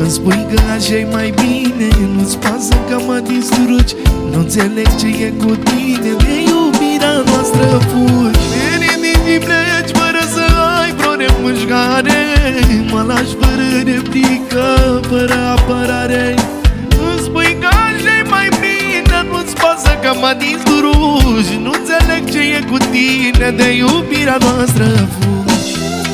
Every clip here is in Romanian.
Îmi spui că așa-i mai bine, nu-ți pasă că mă distrugi. Nu înțeleg ce e cu tine, de iubirea noastră fugi. Te ridici și pleci fără să ai vreo remușcare. Mă lași fără replică, fără apărare. Îmi spui că așa-i mai bine, nu-ți pasă că mă distrugi. Nu înțeleg ce e cu tine, de iubirea noastră fugi.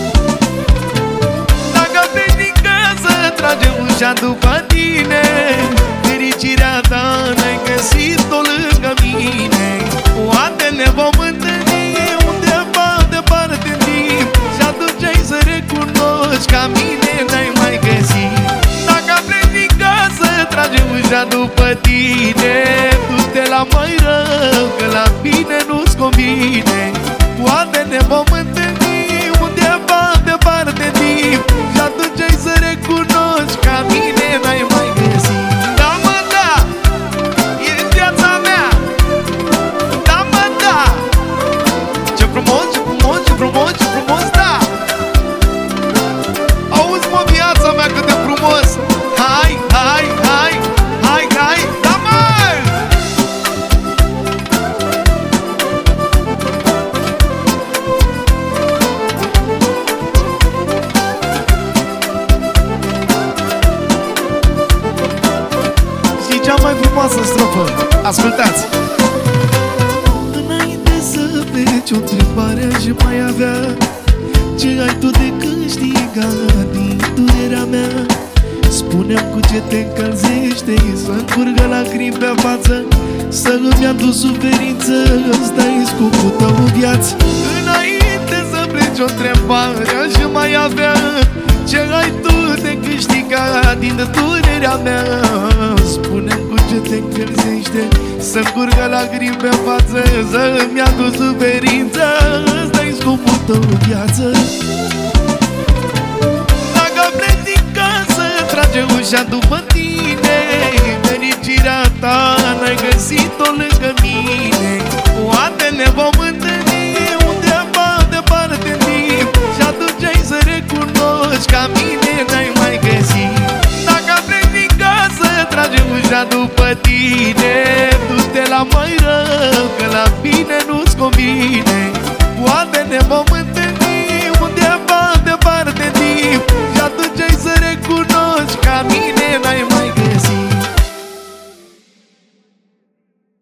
Dacă pleci din casă, trage ușa după tine. Fericirea ta n-ai găsit-o lângă mine. Poate ne vom întâlni undeva departe în timp și atunci ai să recunoști ca mine n-ai mai găsit. Dacă pleci din casă, trage ușa după tine. Du-te la mai rău, că la bine nu-ți convine. Poate ne vom întâlni undeva departe în timp și atunci ai să recunoști ca mine n-ai mai găsit. Da, mă, da, e viața mea. Da, mă, da. Ce frumos, ce frumos, ce frumos, ce frumos, da. Auzi, mă, viața mea, cât de frumos. Hai, hai, hai, hai, hai, da, mă. Și cea mai frumoasă strofă, ascultați. Înainte să pleci, o întrebare aș mai avea. Ce ai tu de câștigat din durerea mea? Spune-mi cu ce te încălzește, să-mi curgă lacrimi pe față, să îmi adu suferință, ăsta-i scopul tău în viață. Înainte să pleci, o întrebare aș mai avea. Ce ai tu de câștigat din durerea mea? Spune-mi cu ce te încălzește, să-mi curgă lacrimi pe față, să-mi adu suferință, ăsta-i scopul tău în viață. Dacă pleci din casă, trage ușa după tine. Fericirea ta n-ai găsit-o lângă mine. Poate ne vom întâlni undeva departe în timp și atunci ai să recunoști ca mine n-ai mai găsit. Dacă pleci din casă, trage ușa după tine. Du-te la mai rău, că la bine nu-ți convine. Poate ne vom întâlni